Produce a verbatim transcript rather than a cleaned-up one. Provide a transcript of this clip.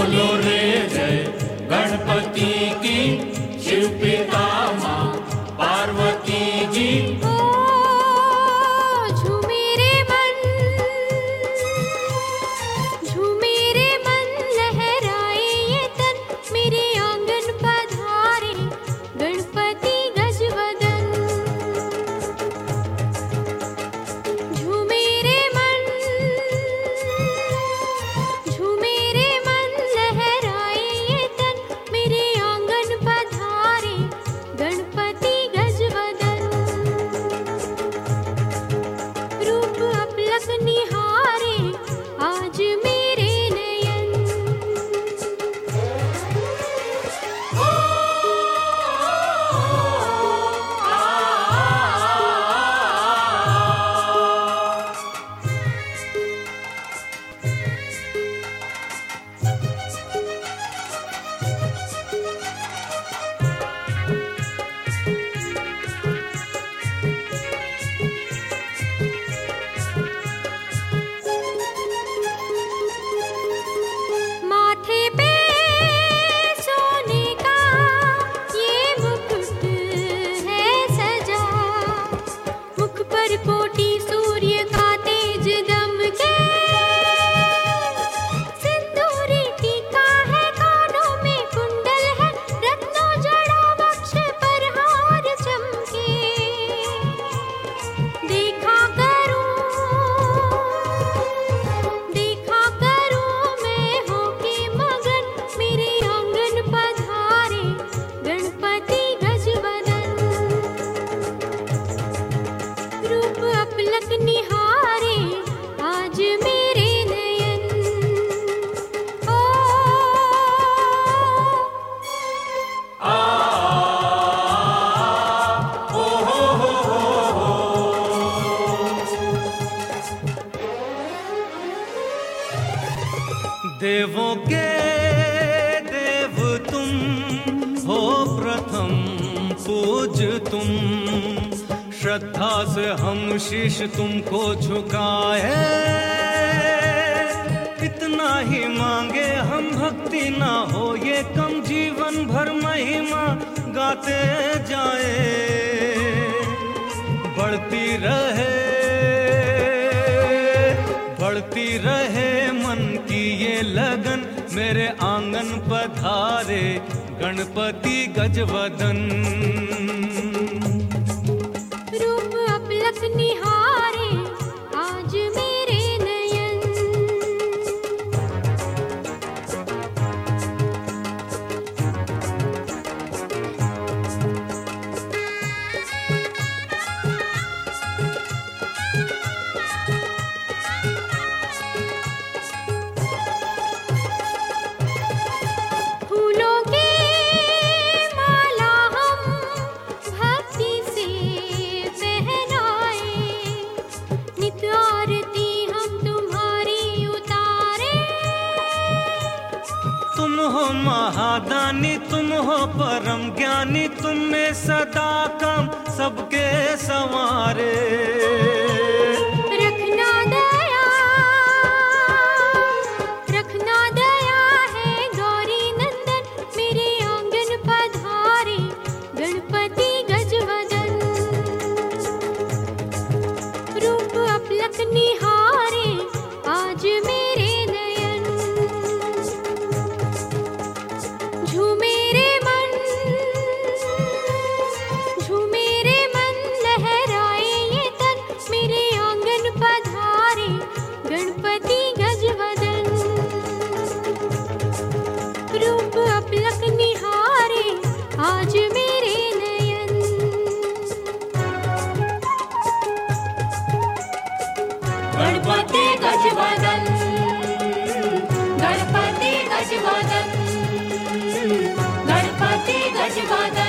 बोलो रे जय गणपति की, शिव पिता माँ पार्वती जी। देवों के देव तुम हो प्रथम पूज तुम, श्रद्धा से हम शीश तुमको झुकाए। इतना ही मांगे हम भक्ति ना हो ये कम, जीवन भर महिमा गाते जाए। बढ़ती रहे बढ़ती रहे मन की ये लगन, मेरे आंगन पधारे गणपति गजवदन। रूप अपलक निहारे आज मेरे नयन, महादानी तुम हो परम ज्ञानी, तुम में सदा काम सबके संवारे। रखना दया रखना दया है गौरी नंदन, मेरे आंगन पधारे गणपति गजवदन। रूप अपलक निहारे आज मेरे नयन, झूमे रे मन झूमे रे मन, लहराए ये तन, मेरे आंगन पधारे गणपति गजवदन। रूप अपलक निहारे आज मेरे नयन, गणपति गजवदन, गणपति गजवदन, गणपति गजवदन।